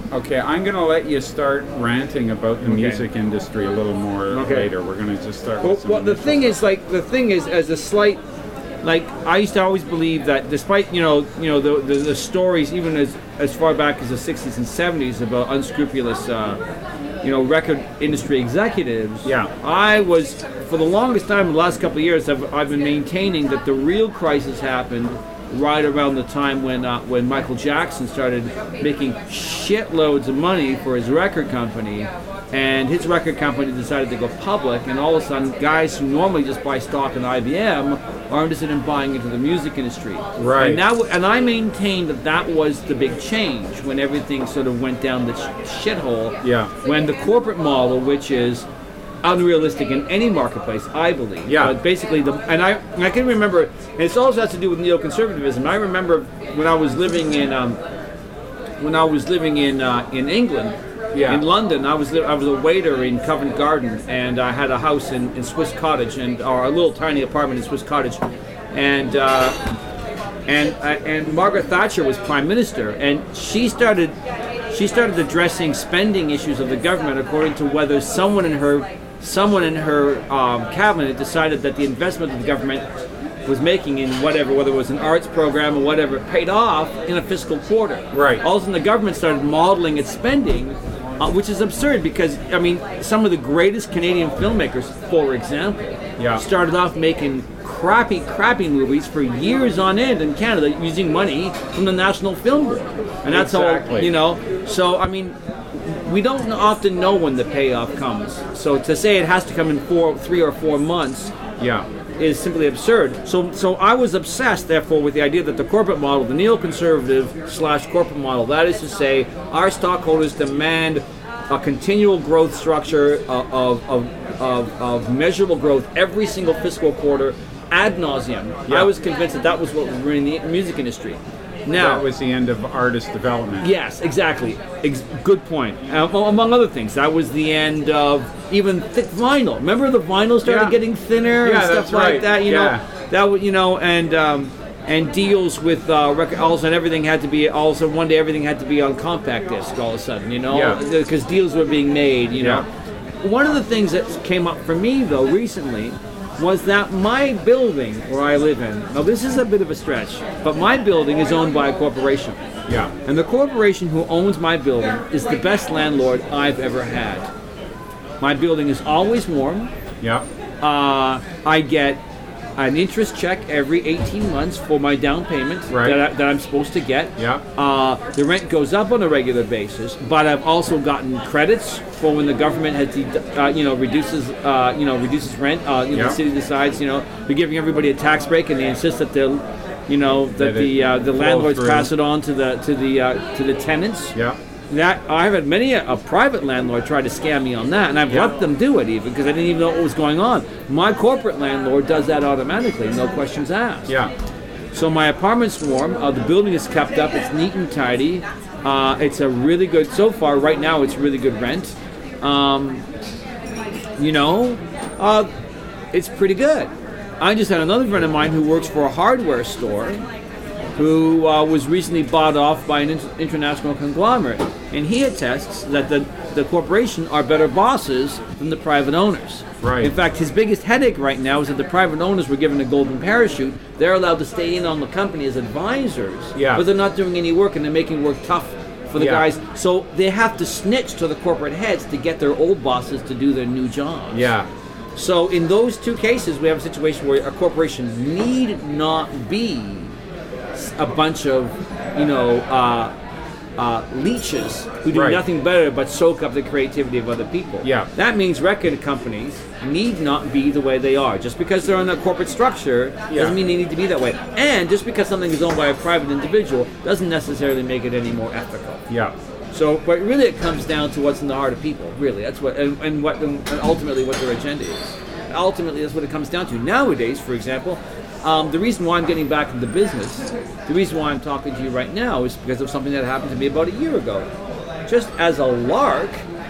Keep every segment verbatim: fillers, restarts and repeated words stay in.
Okay, I'm going to let you start ranting about the Okay. music industry a little more Okay. later. We're going to just start Well, with some well the initial thing stuff. is, like, the thing is, as a slight, like, I used to always believe that, despite you know, you know, the the, the stories, even as as far back as the sixties and seventies about unscrupulous, uh, you know, record industry executives. Yeah. I was, for the longest time, the last couple of years, I've I've been maintaining that the real crisis happened right around the time when uh, when Michael Jackson started making shitloads of money for his record company, and his record company decided to go public, and all of a sudden guys who normally just buy stock in I B M are interested in buying into the music industry. Right. And, that, and I maintained that that was the big change when everything sort of went down the sh- shithole. Yeah. When the corporate model, which is unrealistic in any marketplace, I believe. Yeah. But basically, the and I and I can remember, and it also has to do with neoconservatism. I remember when I was living in um, when I was living in uh, in England. Yeah. In London, I was li- I was a waiter in Covent Garden, and I had a house in, in Swiss Cottage, and or a little tiny apartment in Swiss Cottage, and uh, and uh, and Margaret Thatcher was prime minister, and she started she started addressing spending issues of the government according to whether someone in her someone in her um, cabinet decided that the investment of the government was making in whatever, whether it was an arts program or whatever, paid off in a fiscal quarter. Right. All of a sudden, the government started modeling its spending, uh, which is absurd because, I mean, some of the greatest Canadian filmmakers, for example, Yeah. started off making crappy, crappy movies for years on end in Canada using money from the National Film Board. And that's all, Exactly. you know. So, I mean, we don't often know when the payoff comes. So to say it has to come in four, three or four months Yeah. is simply absurd. So, so I was obsessed, therefore, with the idea that the corporate model, the neoconservative slash corporate model, that is to say, our stockholders demand a continual growth structure of of, of, of, of measurable growth every single fiscal quarter ad nauseum. Yeah. I was convinced that that was what was in the music industry. Now, That was the end of artist development. yes, exactly. Ex- good point. Uh, well, among other things, that was the end of even thick vinyl. Remember the vinyl started Yeah. getting thinner Yeah, and stuff that's like right. that. You Yeah. know, that would you know, and um, and deals with uh, record. All of a sudden, everything had to be. All of a sudden, one day, everything had to be on compact disc. All of a sudden, you know, Yeah. because deals were being made. You know, Yeah. one of the things that came up for me though recently was that my building where I live in. Now, this is a bit of a stretch, but my building is owned by a corporation. Yeah. And the corporation who owns my building is the best landlord I've ever had. My building is always warm. Yeah. Uh, I get an interest check every eighteen months for my down payment Right. that, I, that I'm supposed to get. Yeah. Uh, the rent goes up on a regular basis, but I've also gotten credits for when the government has, de- uh, you know, reduces, uh, you know, reduces rent. Uh, you know, Yeah. the city decides, you know, we're giving everybody a tax break, and they insist that they'll, you know, that That it the uh, the flow landlords through. pass it on to the to the uh, to the tenants. Yeah. That I've had many a, a private landlord try to scam me on that, and I've Yeah. let them do it even because I didn't even know what was going on. My corporate landlord does that automatically, no questions asked. Yeah. So my apartment's warm. Uh, the building is kept up. It's neat and tidy. Uh, it's a really good. So far, right now, it's really good rent. Um, you know, uh, it's pretty good. I just had another friend of mine who works for a hardware store, who uh, was recently bought off by an inter- international conglomerate, and he attests that the, the corporation are better bosses than the private owners. Right. In fact, his biggest headache right now is that the private owners were given a golden parachute. They're allowed to stay in on the company as advisors, Yeah. but they're not doing any work, and they're making work tough for the Yeah. guys. So they have to snitch to the corporate heads to get their old bosses to do their new jobs. Yeah. So in those two cases, we have a situation where a corporation need not be a bunch of, you know, uh, uh, leeches who do Right. nothing better but soak up the creativity of other people. Yeah. That means record companies need not be the way they are. Just because they're in a corporate structure Yeah. doesn't mean they need to be that way. And just because something is owned by a private individual doesn't necessarily make it any more ethical. Yeah. So, but really, it comes down to what's in the heart of people. Really, that's what, and, and what, and ultimately, what their agenda is. Ultimately, that's what it comes down to. Nowadays, for example, um, the reason why I'm getting back into business, the reason why I'm talking to you right now, is because of something that happened to me about a year ago. Just as a lark,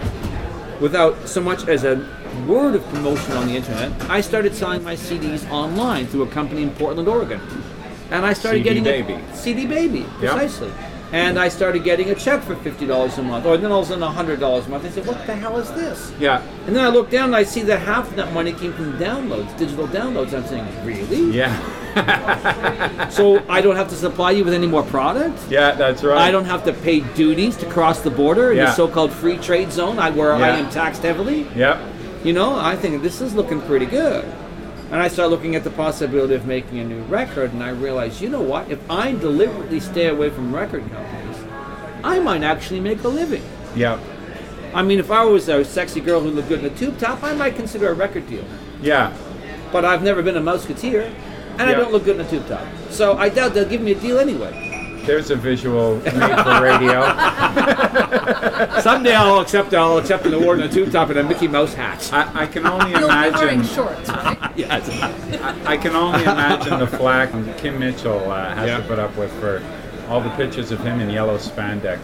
without so much as a word of promotion on the internet, I started selling my C Ds online through a company in Portland, Oregon, and I started C D getting Baby. a C D Baby, Yep. precisely. And I started getting a check for fifty dollars a month, or then all of a sudden one hundred dollars a month. I said, what the hell is this? Yeah. And then I look down and I see that half of that money came from downloads, digital downloads. I'm saying, really? Yeah. So I don't have to supply you with any more product? Yeah, that's right. I don't have to pay duties to cross the border in Yeah. the so-called free trade zone I- where I Yeah. am taxed heavily? Yep. You know, I think this is looking pretty good. And I started looking at the possibility of making a new record, and I realized, you know what? If I deliberately stay away from record companies, I might actually make a living. Yep. I mean, if I was a sexy girl who looked good in a tube top, I might consider a record deal. Yeah. But I've never been a Musketeer, and I Yeah. don't look good in a tube top. So I doubt they'll give me a deal anyway. There's a visual made for radio. Someday I'll accept I'll accept an award in a tube top and a Mickey Mouse hat. I, I can only You'll be wearing imagine. shorts, right? Yes. I, I can only imagine the flack Kim Mitchell uh, has Yeah. to put up with for all the pictures of him in yellow spandex.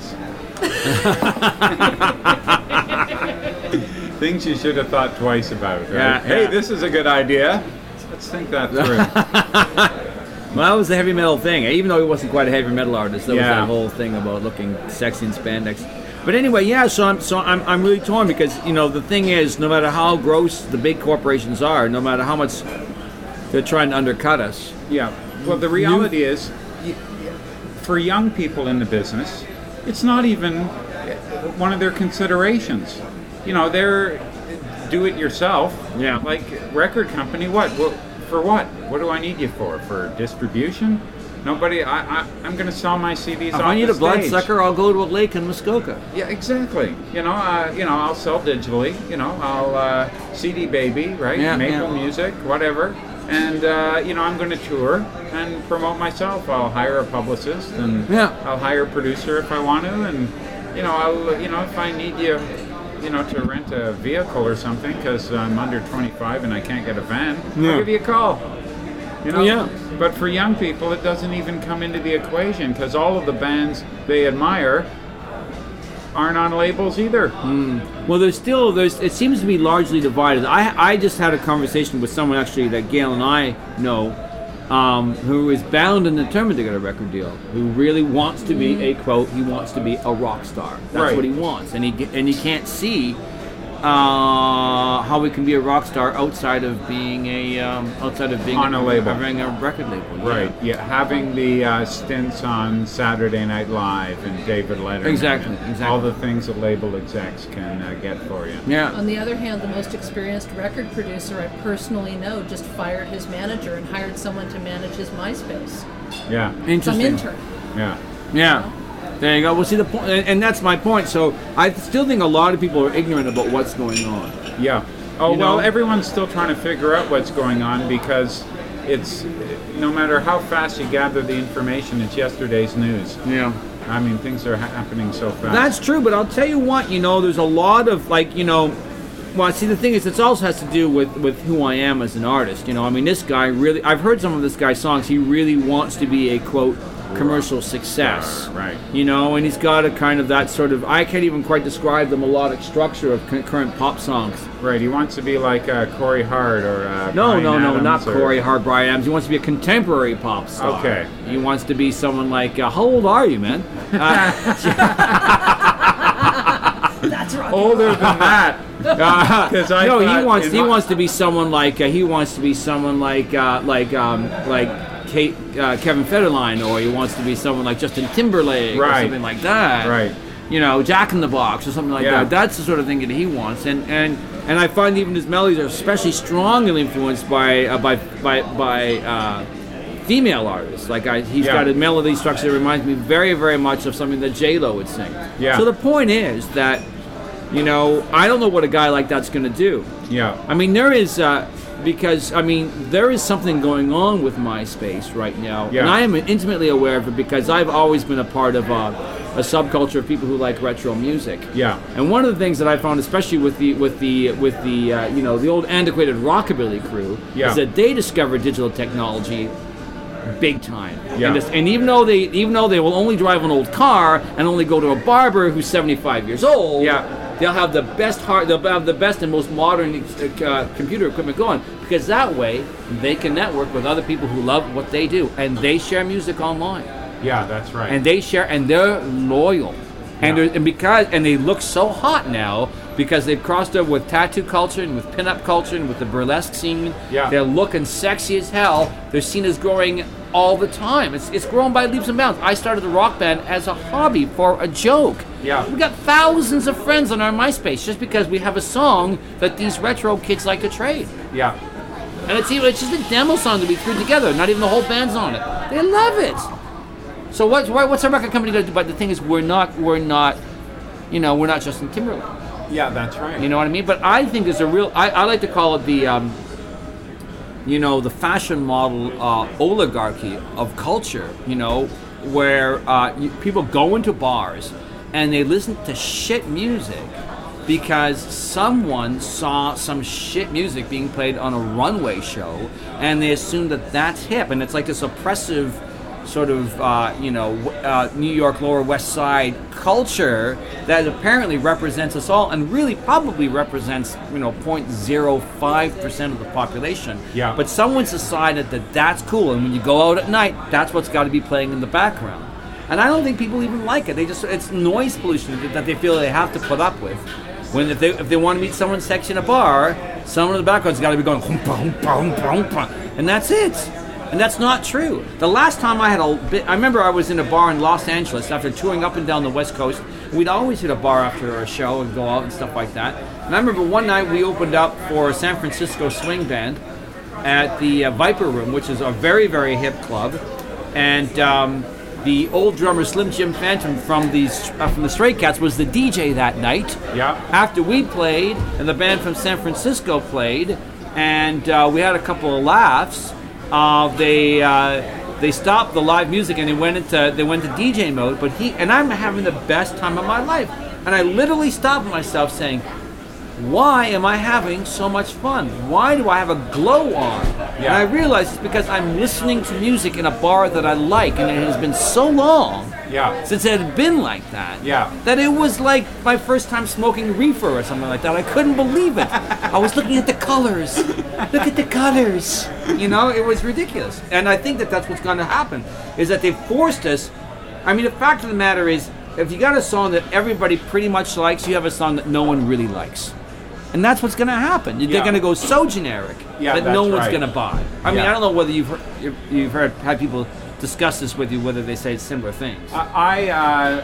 Things you should have thought twice about. Right? Yeah, Hey, yeah. this is a good idea. Let's think that through. Well, that was the heavy metal thing. Even though he wasn't quite a heavy metal artist, there was Yeah. that whole thing about looking sexy in spandex. But anyway, yeah. So I'm so I'm I'm really torn because you know the thing is, no matter how gross the big corporations are, no matter how much they're trying to undercut us. Yeah. Well, the reality is, y- for young people in the business, it's not even one of their considerations. You know, they're do it yourself. Yeah. Like record company, what? Well, for what? What do I need you for? For distribution? Nobody. I. I I'm going to sell my C Ds. If off I need the a bloodsucker, stage. I'll go to a lake in Muskoka. Yeah, exactly. You know, uh, you know, I'll sell digitally. You know, I'll uh, C D baby, right? Yeah, Maple yeah. music, whatever. And uh, you know, I'm going to tour and promote myself. I'll hire a publicist, and Yeah. I'll hire a producer if I want to, and you know, I'll you know, if I need you, you know, to rent a vehicle or something because I'm under twenty-five and I can't get a van, Yeah. I'll give you a call. You know, Yeah. But for young people, it doesn't even come into the equation because all of the bands they admire aren't on labels either. Well, there's still there's. It seems to be largely divided. I I just had a conversation with someone actually that Gail and I know, um, who is bound and determined to get a record deal. Who really wants to be a quote. He wants to be a rock star. That's Right. what he wants, and he ge- and he can't see uh, how we can be a rock star outside of being a um, outside of being On a label. having a record label. yeah. Right. Yeah. Having the uh, stints on Saturday Night Live and David Letterman. Exactly, and exactly. All the things that label execs can uh, get for you. Yeah. On the other hand, the most experienced record producer I personally know just fired his manager and hired someone to manage his MySpace. Yeah. Some Interesting. intern. Yeah. Yeah. There you go. Well, see the point, and, and that's my point. So I still think a lot of people are ignorant about what's going on. Yeah. Oh, You well, know? everyone's still trying to figure out what's going on because it's no matter how fast you gather the information, it's yesterday's news. Yeah. I mean, things are ha- happening so fast. That's true, but I'll tell you what, you know, there's a lot of, like, you know, well, see, the thing is, it also has to do with, with who I am as an artist. You know, I mean, this guy really, I've heard some of this guy's songs. He really wants to be a, quote, commercial success. Right. You know, and he's got a kind of that sort of, I can't even quite describe the melodic structure of c- current pop songs. Right. He wants to be like uh, Corey Hart or uh, No, Bryan no, no, Adams not or- Corey Hart, Bryan Adams. He wants to be a contemporary pop star. Okay. He wants to be someone like, uh, how old are you, man? Uh, That's right. Older than that. Uh, 'Cause I no, he thought wants in he my- wants to be someone like uh, he wants to be someone like uh, like um, like Kate, uh, Kevin Federline, or he wants to be someone like Justin Timberlake, or Right. something like that. Right. You know, Jack in the Box, or something like Yeah. that. That's the sort of thing that he wants, and and and I find even his melodies are especially strongly influenced by uh, by by by. Uh, female artists. Like I, he's Yeah. got a melody structure that reminds me very, very much of something that J-Lo would sing. Yeah. So the point is that, you know, I don't know what a guy like that's going to do. Yeah. I mean, there is, uh, because, I mean, there is something going on with MySpace right now. Yeah. And I am intimately aware of it because I've always been a part of uh, a subculture of people who like retro music. Yeah. And one of the things that I found, especially with the with the with the uh, you know the old antiquated rockabilly crew, Yeah. is that they discovered digital technology big time. Yeah. And, just- and even though they even though they will only drive an old car and only go to a barber who's seventy-five years old, Yeah. they'll have the best hard, they'll have the best and most modern uh, computer equipment going, because that way they can network with other people who love what they do and they share music online. Yeah, that's right. And they share, and they're loyal. And, Yeah. they're- and because and they look so hot now because they've crossed over with tattoo culture and with pinup culture and with the burlesque scene. Yeah. They're looking sexy as hell. Their scene is growing all the time. It's it's growing by leaps and bounds. I started the rock band as a hobby for a joke. Yeah. We got thousands of friends on our MySpace just because we have a song that these retro kids like to trade. Yeah. And it's even, it's just a demo song that we threw together. Not even the whole band's on it. They love it. So what's what's our record company going to do? But the thing is, we're not we're not, you know, we're not Justin Timberlake. Yeah, that's right. You know what I mean? But I think there's a real. I, I like to call it the, um, you know, the fashion model uh, oligarchy of culture. You know, where uh, you, people go into bars and they listen to shit music because someone saw some shit music being played on a runway show, and they assume that that's hip, and it's like this oppressive sort of, uh, you know, uh, New York Lower West Side culture that apparently represents us all, and really probably represents, you know, zero point zero five percent of the population. Yeah. But someone's decided that that's cool, and when you go out at night, that's what's got to be playing in the background. And I don't think people even like it. They just, it's noise pollution that they feel they have to put up with. When if they if they want to meet someone sexy in a bar, someone in the background's got to be going, humpa, humpa, humpa, humpa, and that's it. And that's not true. The last time I had a bit, I remember I was in a bar in Los Angeles after touring up and down the West Coast. We'd always hit a bar after a show and go out and stuff like that. And I remember one night we opened up for a San Francisco swing band at the uh, Viper Room, which is a very, very hip club. And um, the old drummer Slim Jim Phantom from the uh, from the Stray Cats was the D J that night. Yeah. After we played, and the band from San Francisco played, and uh, we had a couple of laughs. Uh, they uh, they stopped the live music and they went into they went to D J mode. But he and I'm having the best time of my life, and I literally stopped myself saying, "Why am I having so much fun? Why do I have a glow on?" And I realized it's because I'm listening to music in a bar that I like, and it has been so long Yeah. since it had been like that. Yeah. That it was like my first time smoking reefer or something like that. I couldn't believe it. I was looking at the colors. Look at the colors. You know, it was ridiculous. And I think that that's what's going to happen, is that they've forced us. I mean, the fact of the matter is, if you got a song that everybody pretty much likes, you have a song that no one really likes. And that's what's going to happen. They're Yeah. going to go so generic Yeah, that no that's one's right. going to buy. I mean, Yeah. I don't know whether you've heard, you've- you've heard had people discuss this with you, whether they say similar things. I uh,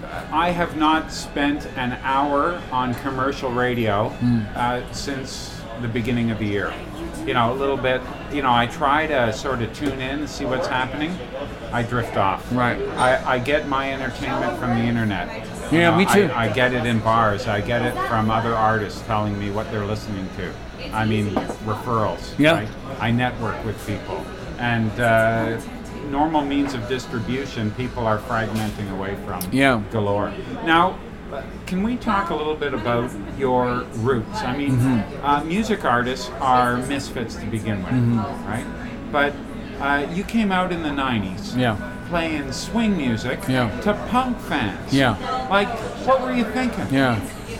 I have not spent an hour on commercial radio uh, since the beginning of the year. You know, a little bit. You know, I try to sort of tune in and see what's happening. I drift off. Right. I, I get my entertainment from the internet. You Yeah, know, me too. I, I get it in bars. I get it from other artists telling me what they're listening to. I mean, referrals. Yeah. Right? I network with people. And uh, normal means of distribution, people are fragmenting away from Yeah. galore. Now, can we talk a little bit about your roots? I mean, Mm-hmm. uh, music artists are misfits to begin with, Mm-hmm. right? But uh, you came out in the nineties Yeah. playing swing music Yeah. to punk fans. Yeah. Like, what were you thinking? Yeah.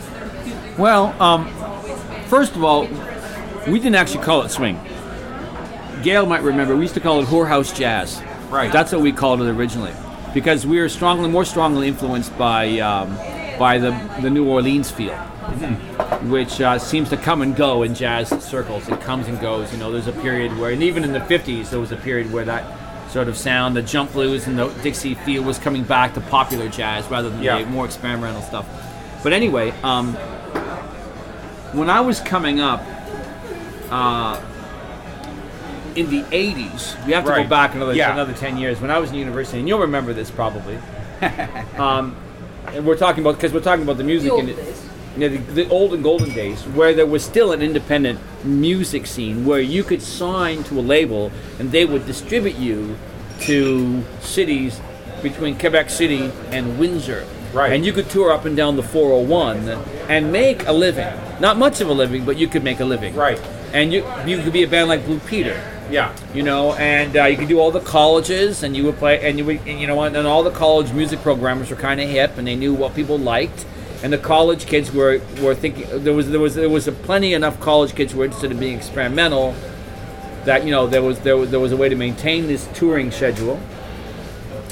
Well, um, first of all, we didn't actually call it swing. Gail might remember, we used to call it whorehouse jazz. Right. That's what we called it originally, because we were strongly, more strongly influenced by um, by the the New Orleans feel, which uh, seems to come and go in jazz circles. It comes and goes. You know, there's a period where, and even in the fifties, there was a period where that sort of sound, the jump blues and the Dixie feel, was coming back to popular jazz rather than Yeah. the more experimental stuff. But anyway, um, when I was coming up uh, in the eighties, we have to Right. go back another Yeah. another ten years. When I was in university, and you'll remember this probably. um, and we're talking about because we're talking about the music The in old it. days. You know, the, the old and golden days, where there was still an independent music scene, where you could sign to a label and they would distribute you to cities between Quebec City and Windsor. Right. And you could tour up and down the four oh one and make a living. Not much of a living, but you could make a living. Right. And you you could be a band like Blue Peter. Yeah. You know, and uh, you could do all the colleges, and you would play, and you would, and, you know, and all the college music programmers were kind of hip, and they knew what people liked, and the college kids were, were thinking there was there was there was a plenty enough college kids who were interested in being experimental, that you know there was there was there was a way to maintain this touring schedule.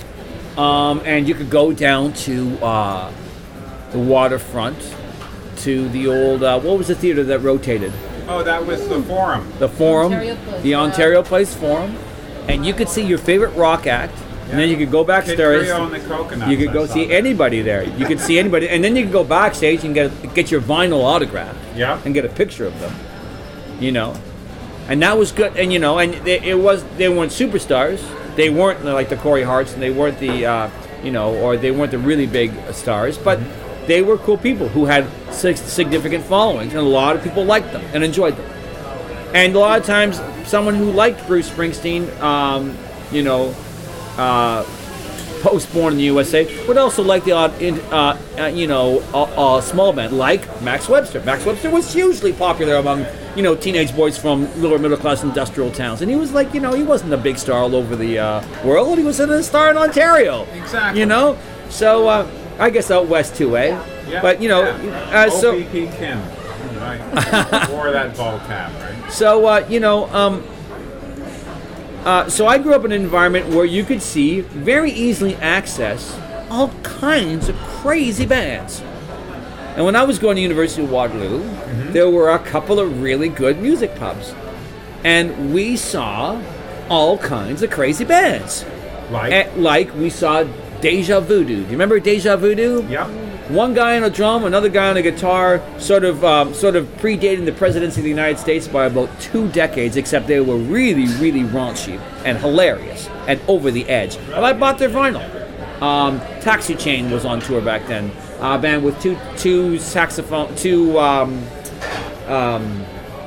Um, and you could go down to uh, the waterfront, to the old, uh, what was the theater that rotated? Oh, that was the Forum. The Forum, Ontario Place. the Ontario Place Forum. And you could see your favorite rock act. And then you could go Kid backstairs. Trio and the Coconuts, You could I go saw see that. anybody there. You could see anybody, and then you could go backstage and get get your vinyl autograph. Yeah. And get a picture of them. You know, and that was good. And you know, and they, it was they weren't superstars. They weren't like the Corey Harts, and they weren't the uh, you know, or they weren't the really big stars. But Mm-hmm. they were cool people who had sig- significant followings, and a lot of people liked them and enjoyed them. And a lot of times, someone who liked Bruce Springsteen, um, you know, uh, post-born in the U S A, would also like the odd, in, uh, uh, you know, a, a small band like Max Webster. Max Webster was hugely popular among, you know, teenage boys from lower middle-class industrial towns, and he was like, you know, he wasn't a big star all over the uh, world. He was a star in Ontario. Exactly. You know, so uh, I guess out west too, eh? Yeah. But you know, yeah. uh, so. O P P Kim. Right. Wore that ball cap, right? So, uh, you know, um, uh, so I grew up in an environment where you could see, very easily access, all kinds of crazy bands. And when I was going to University of Waterloo, mm-hmm. there were a couple of really good music pubs. And we saw all kinds of crazy bands. Like? And, like we saw Deja Voodoo. Do you remember Deja Voodoo? Yeah. One guy on a drum, another guy on a guitar, sort of, um, sort of predating the presidency of the United States by about two decades. Except they were really, really raunchy and hilarious and over the edge. And I bought their vinyl. Um, Taxi Chain was on tour back then. A band with two, two saxophone, two um, um,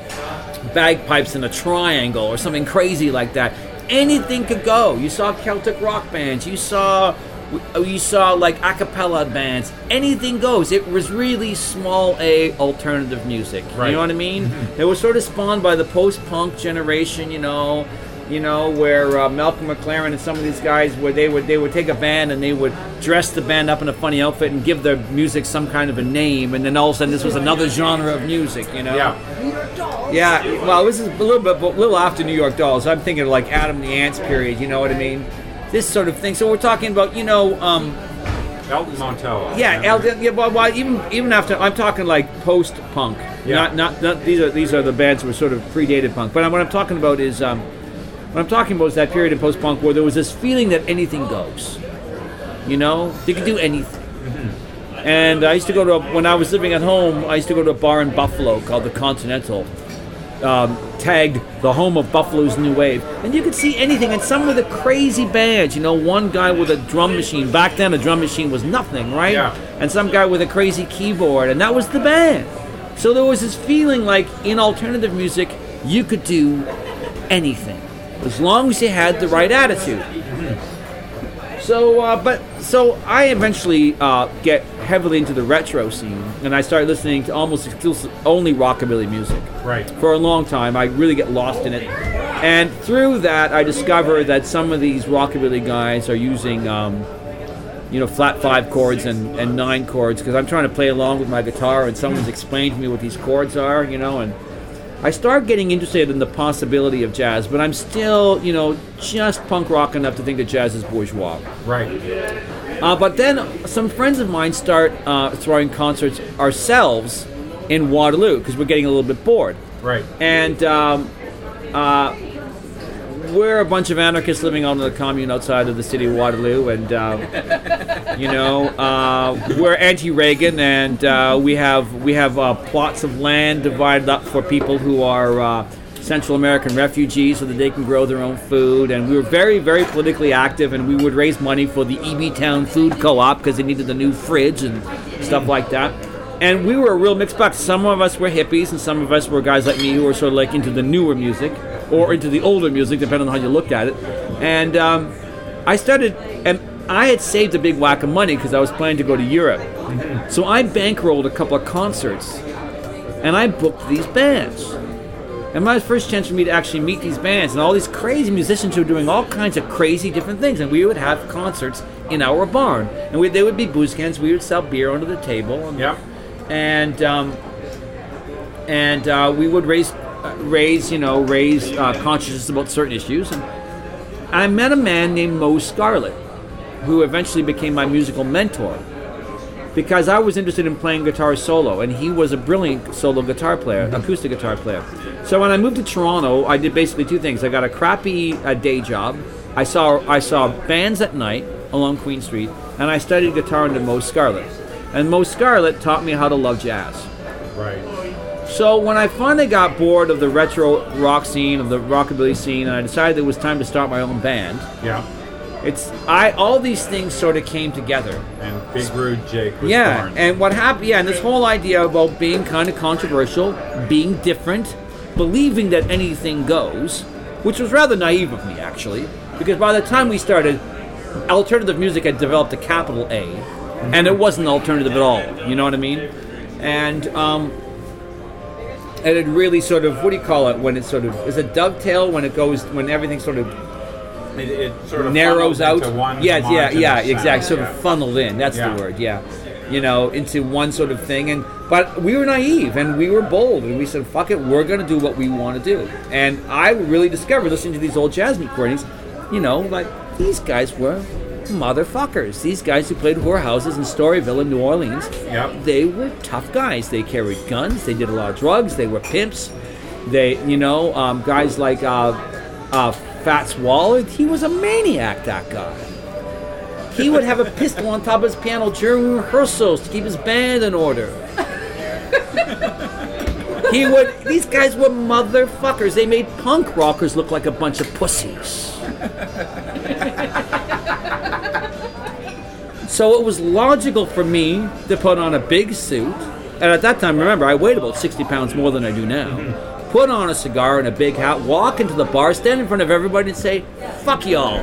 bagpipes in a triangle or something crazy like that. Anything could go. You saw Celtic rock bands. You saw. You saw like a cappella bands. Anything goes. It was really small A alternative music. Right. You know what I mean? Mm-hmm. It was sort of spawned by the post-punk generation. You know, you know where uh, Malcolm McLaren and some of these guys, where they would they would take a band and they would dress the band up in a funny outfit and give their music some kind of a name, and then all of a sudden this was another genre of music. You know? Yeah. Yeah. Well, this is a little bit, a little after New York Dolls. I'm thinking of like Adam and the Ants period. You know what I mean? This sort of thing. So we're talking about, you know, um, Elton Montello. yeah, Elton. Yeah, well, well, even even after I'm talking like post-punk. Yeah. Not, not not these are these are the bands that were sort of predated punk. But what I'm talking about is um, what I'm talking about is that period in post-punk where there was this feeling that anything goes. You know, you could do anything. Mm-hmm. And I used to go to a, when I was living at home. I used to go to a bar in Buffalo called the Continental. Um, tagged the home of Buffalo's New Wave, and you could see anything. And some of the crazy bands, you know, one guy with a drum machine. Back then, a drum machine was nothing, right? Yeah. And some guy with a crazy keyboard, and that was the band. So there was this feeling like in alternative music, you could do anything as long as you had the right attitude. So, uh, but so I eventually uh, get heavily into the retro scene, and I started listening to almost exclusive, only rockabilly music. Right. For a long time, I really get lost in it, and through that, I discovered that some of these rockabilly guys are using, um, you know, flat five chords and, and nine chords because I'm trying to play along with my guitar, and someone's explained to me what these chords are, you know, and I start getting interested in the possibility of jazz, but I'm still, you know, just punk rock enough to think that jazz is bourgeois. Right. Uh, but then some friends of mine start uh, throwing concerts ourselves in Waterloo because we're getting a little bit bored. Right. And um, uh, we're a bunch of anarchists living on the commune outside of the city of Waterloo, and uh, you know uh, we're anti-Reagan, and uh, we have we have uh, plots of land divided up for people who are uh, Central American refugees, so that they can grow their own food. And we were very, very politically active, and we would raise money for the E B Town Food Co-op because they needed a new fridge and stuff like that. And we were a real mixed bag. Some of us were hippies, and some of us were guys like me who were sort of like into the newer music or into the older music, depending on how you looked at it. And um, I started, and I had saved a big whack of money because I was planning to go to Europe. So I bankrolled a couple of concerts, and I booked these bands. And my first chance for me to actually meet these bands and all these crazy musicians who were doing all kinds of crazy different things. And we would have concerts in our barn, and we, they would be booze cans. We would sell beer under the table. And, Yep. And um, and uh, we would raise, uh, raise you know, raise uh, consciousness about certain issues. And I met a man named Mo Scarlett. who eventually became my musical mentor, because I was interested in playing guitar solo, and he was a brilliant solo guitar player, acoustic guitar player. So when I moved to Toronto, I did basically two things. I got a crappy uh, day job. I saw I saw bands at night along Queen Street, and I studied guitar under Mo Scarlett. And Mo Scarlett taught me how to love jazz. Right. So when I finally got bored of the retro rock scene, of the rockabilly scene, and I decided it was time to start my own band, Yeah. it's I all these things sort of came together. And Big Rude Jake was Yeah, born. and what happened? Yeah, and this whole idea about being kind of controversial, being different, believing that anything goes, which was rather naive of me actually, because by the time we started, alternative music had developed a capital A, and it wasn't alternative at all. You know what I mean? And um, and it really sort of, what do you call it when it sort of is a dovetail when it goes when everything sort of It, it sort of narrows out. into one Yeah, yeah, yeah, homogeneous exactly. sound, Sort yeah. of funneled in. That's Yeah. the word. Yeah, you know, into one sort of thing. And but we were naive and we were bold, and we said, "Fuck it, we're going to do what we want to do." And I really discovered listening to these old jazz recordings, you know, like these guys were motherfuckers. These guys who played whorehouses in Storyville in New Orleans. Yep. They were tough guys. They carried guns. They did a lot of drugs. They were pimps. They, you know, um, guys like uh, uh, Fats Waller. He was a maniac, that guy. He would have a pistol on top of his piano during rehearsals to keep his band in order. He would. These guys were motherfuckers. They made punk rockers look like a bunch of pussies. So it was logical for me to put on a big suit, and at that time, remember, I weighed about sixty pounds more than I do now. Put on a cigar and a big hat, walk into the bar, stand in front of everybody and say, "Fuck y'all."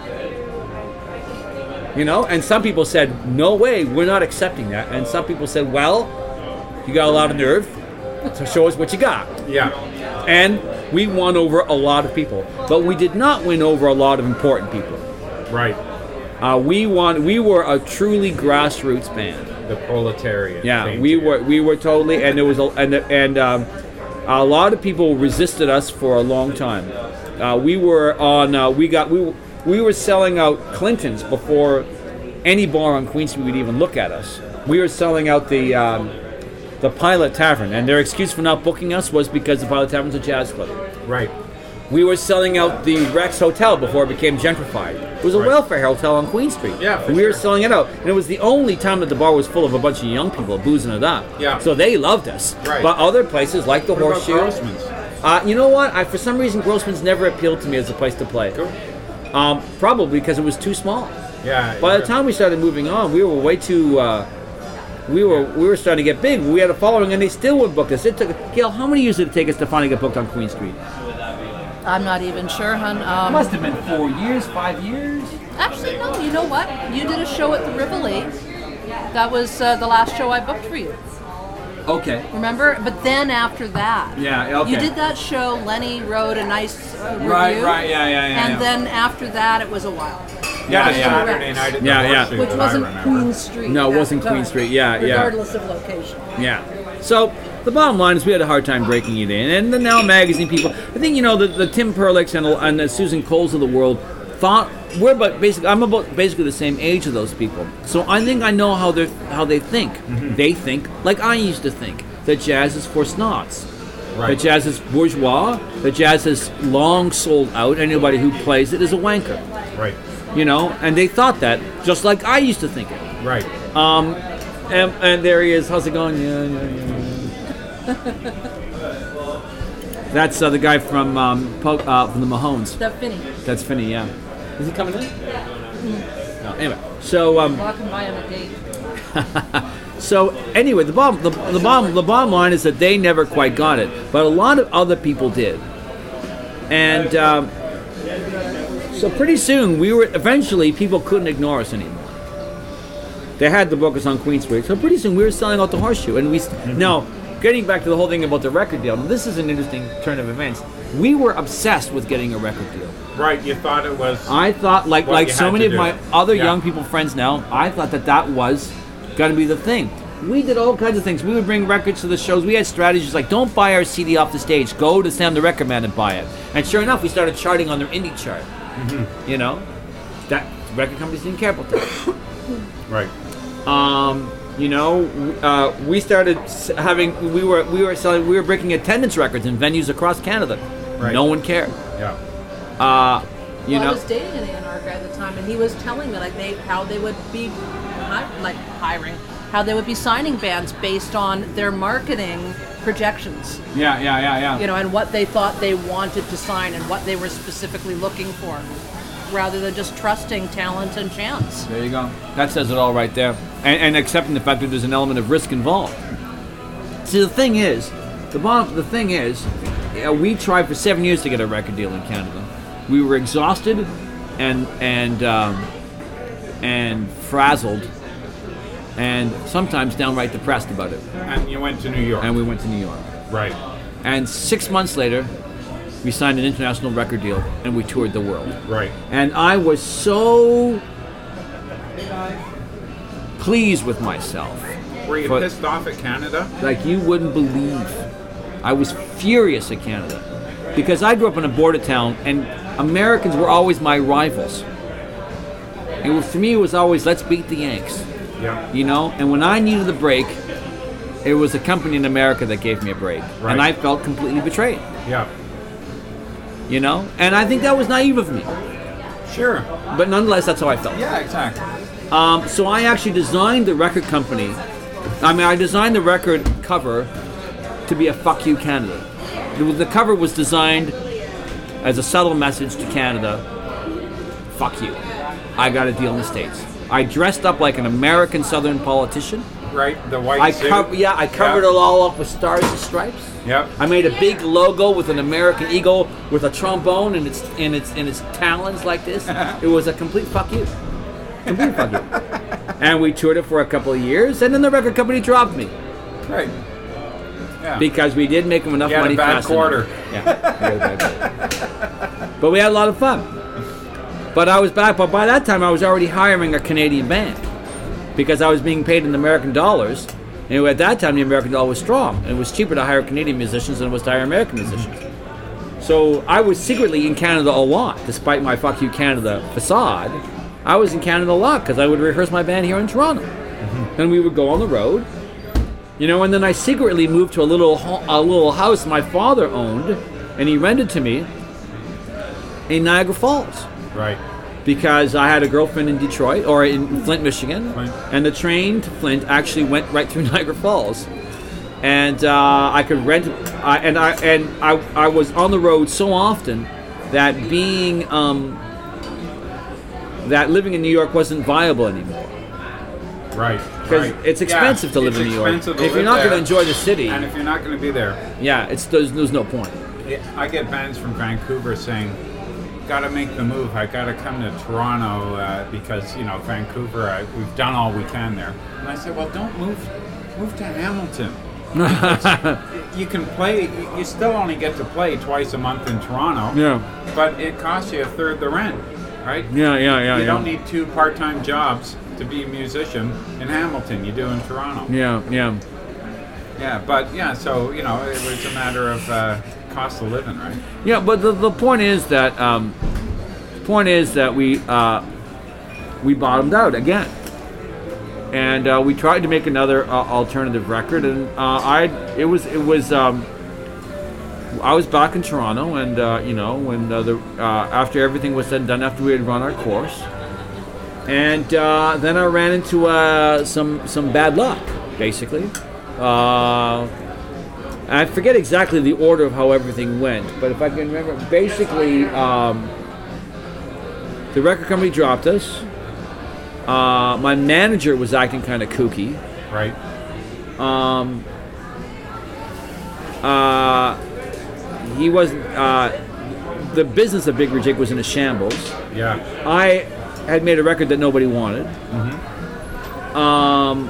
You know, and some people said, "No way, we're not accepting that." And some people said, "Well, you got a lot of nerve, so show us what you got." Yeah. And we won over a lot of people, but we did not win over a lot of important people. Right. Uh, we won. We were a truly grassroots band. The proletariat. Yeah, came we together. were. We were totally, and there was a, and and um, a lot of people resisted us for a long time. Uh, we were on. Uh, we got. We we were selling out Clinton's before any bar on Queen Street would even look at us. We were selling out the um, the Pilot Tavern, and their excuse for not booking us was because the Pilot Tavern's a jazz club. Right. We were selling out the Rex Hotel before it became gentrified. It was a Right. welfare hotel on Queen Street. Yeah, for we were sure. selling it out. And it was the only time that the bar was full of a bunch of young people boozing it up. Yeah. So they loved us. Right. But other places like the What about Horseshoe. Grossman's? Uh, you know what? I, for some reason, Grossman's never appealed to me as a place to play. Cool. Um, probably because it was too small. Yeah. By the time we started moving on, we were way too. Uh, we were we were starting to get big. We had a following, and they still would book us. It took Gail. How many years did it take us to finally get booked on Queen Street? I'm not even sure, hun. Um, Must have been four years, five years. Actually, no. You know what? You did a show at the Rivoli. That was uh, the last show I booked for you. Okay. Remember? But then after that, Yeah, okay. you did that show. Lenny wrote a nice uh, review. Right, right, yeah, yeah, yeah, And yeah. then after that, it was a while. Yeah, Yeah, yeah. Saturday night at the Yeah, yeah. Horseshoe Which that I wasn't remember. Queen Street. No, it at wasn't the Queen time, Street, yeah, yeah. Regardless of location. Yeah. So the bottom line is we had a hard time breaking it in, and the Now Magazine people. I think you know the, the Tim Perlicks and, and the Susan Coles of the world thought we're about basically. I'm about basically the same age as those people. So I think I know how they how they think. They think like I used to think that jazz is for snots. Right. That jazz is bourgeois. That jazz is long sold out. Anybody who plays it is a wanker. Right. You know, and they thought that just like I used to think it. Right. Um, and, and there he is. How's it going? Yeah, yeah, yeah. That's uh, the guy from um, po- uh, from the Mahones. That Finney. That's Finney. Yeah. Is he coming in? No. Anyway, so um, Walking by on a date. so anyway, the bottom the, the bottom the bottom line is that they never quite got it, but a lot of other people did, and. Um, So pretty soon, we were eventually people couldn't ignore us anymore. They had to book us on Queen Street, so pretty soon we were selling out the Horseshoe. And we now getting back to the whole thing about the record deal. This is an interesting turn of events. We were obsessed with getting a record deal. Right. You thought it was. I thought, like What like you so had many to of do. my other Yeah. young people friends now, I thought that that was going to be the thing. We did all kinds of things. We would bring records to the shows. We had strategies like, don't buy our C D off the stage. Go to Sam the Record Man and buy it. And sure enough, we started charting on their indie chart. Mm-hmm. You know, that record companies didn't care about that. Right. Um, you know, uh, we started s- having we were we were selling we were breaking attendance records in venues across Canada. Right. No one cared. Yeah. Uh, you well, know, I was dating an A&R guy at the time, and he was telling me like they how they would be hi- like hiring, how they would be signing bands based on their marketing projections. yeah, yeah, yeah, yeah. You know, and what they thought they wanted to sign and what they were specifically looking for, rather than just trusting talent and chance. There you go. That says it all right there. And, and accepting the fact that there's an element of risk involved. See, the thing is, the bottom, the thing is, uh, we tried for seven years to get a record deal in Canada. We were exhausted and and um, and frazzled, and sometimes downright depressed about it. And you went to New York. And we went to New York. Right. And six months later, we signed an international record deal, and we toured the world. Right. And I was so pleased with myself. Were you For- pissed off at Canada? Like you wouldn't believe. I was furious at Canada. Because I grew up in a border town, and Americans were always my rivals. It was, for me, it was always, let's beat the Yanks. Yeah. You know? And when I needed a break, it was a company in America that gave me a break. Right. And I felt completely betrayed. Yeah. You know? And I think that was naive of me. Sure. But nonetheless, that's how I felt. Yeah, exactly. Um, so I actually designed the record company. I mean, I designed the record cover to be a "fuck you, Canada." The, the cover was designed as a subtle message to Canada: "Fuck you, I got a deal in the States." I dressed up like an American Southern politician. Right. The white I suit. co- yeah, I covered Yeah. it all up with stars and stripes. Yep. I made a big logo with an American eagle with a trombone and its in its in its talons like this. It was a complete fuck you. Complete fuck you. And we toured it for a couple of years, and then the record company dropped me Right. Yeah. because we didn't make them enough You had a money bad fast quarter. enough. Yeah, we had a bad quarter. But we had a lot of fun. But I was back. But by that time, I was already hiring a Canadian band because I was being paid in American dollars. And at that time, the American dollar was strong, and it was cheaper to hire Canadian musicians than it was to hire American musicians. So I was secretly in Canada a lot, despite my "fuck you, Canada" facade. I was in Canada a lot because I would rehearse my band here in Toronto, mm-hmm. and we would go on the road, you know. And then I secretly moved to a little ho- a little house my father owned, and he rented to me in Niagara Falls. Right. Because I had a girlfriend in Detroit, or in Flint, Michigan, Flint. and the train to Flint actually went right through Niagara Falls, and uh, I could rent. I, and I and I I was on the road so often that being um, that living in New York wasn't viable anymore. Right. Because right. it's expensive yeah, to live it's in New York. expensive to If you're live not going to there. enjoy the city, And if you're not going to be there. yeah, it's there's, there's no point. I get bands from Vancouver saying, "Got to make the move. I got to come to Toronto uh, because you know Vancouver. I, we've done all we can there." And I said, "Well, don't move. Move to Hamilton. You can play. You still only get to play twice a month in Toronto. Yeah. But it costs you a third the rent, right? Yeah, yeah, yeah, You yeah. don't need two part-time jobs to be a musician in Hamilton. You do in Toronto. Yeah, yeah. Yeah, but yeah. So you know, it was a matter of uh, cost of living, right? Yeah, but the, the point is that um, point is that we uh, we bottomed out again, and uh, we tried to make another uh, alternative record, and uh, I it was it was um, I was back in Toronto, and uh, you know when uh, the uh, after everything was said and done, after we had run our course, and uh, then I ran into uh, some some bad luck, basically. Uh, I forget exactly the order of how everything went, but if I can remember, basically, um, the record company dropped us. Uh, my manager was acting kind of kooky. Right. Um, uh, he wasn't. Uh, the business of Big Rig Jake was in a shambles. Yeah. I had made a record that nobody wanted. Mm-hmm. Um,